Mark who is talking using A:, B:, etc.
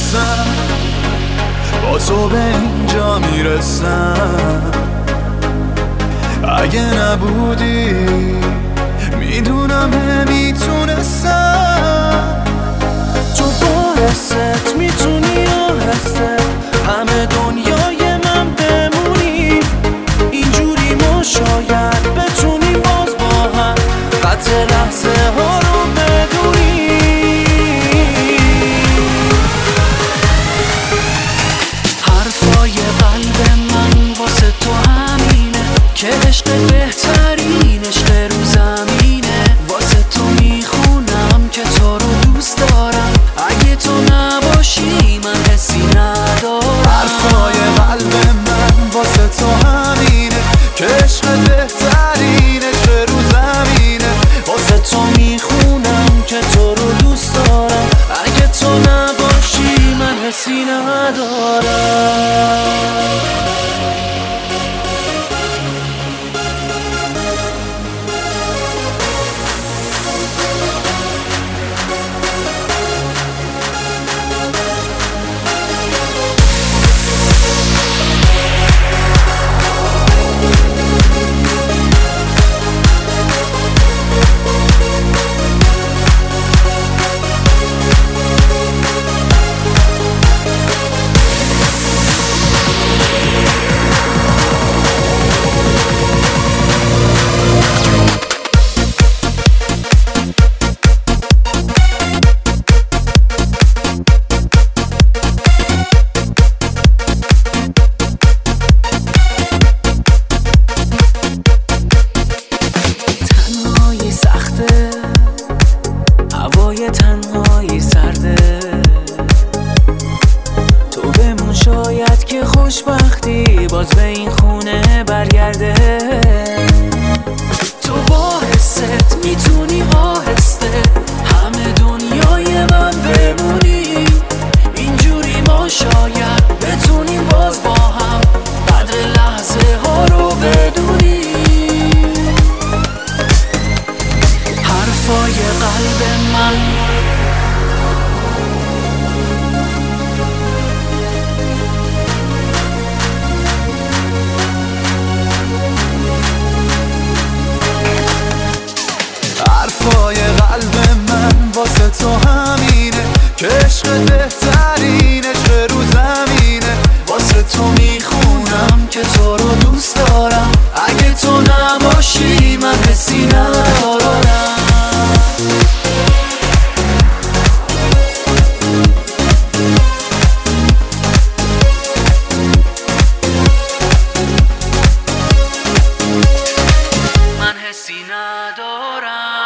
A: میدونستم با تو به اینجا میرسم. اگه نبودی میدونم نمیتونستم.
B: تو با حست میتونی آهسته همه دنیای من بمونی. اینجوری ما شاید بتونیم باز با هم قطع لحظه ها رو بدونی. حرفای قلب من واسه تو همینه که عشق بهترین عشق رو زمینه. واسه تو میخونم که تو رو دوست دارم. اگه تو نباشی من حسی ندارم.
A: حرفای قلب من واسه تو همینه که عشق بهترین عشق رو زمینه.
B: واسه تو میخونم که تو رو دوست دارم. اگه تو نباشی من حسی ندارم. هوای تنهایی سرده. تو بمون شاید که خوشبختی باز به این خونه برگرده. تو با حست میتونی آهسته همه دنیای من بمونی. اینجوری ما شاید بتونیم باز با هم قدر لحظه ها رو بدونی. حرفای قلب من
A: حرفای قلب من واسه تو همینه که عشق بهترین عشق رو زمینه. واسه تو میخونم که تو رو دوست دارم. اگه تو نباشی من حسی ندارم.
B: من حسی ندارم.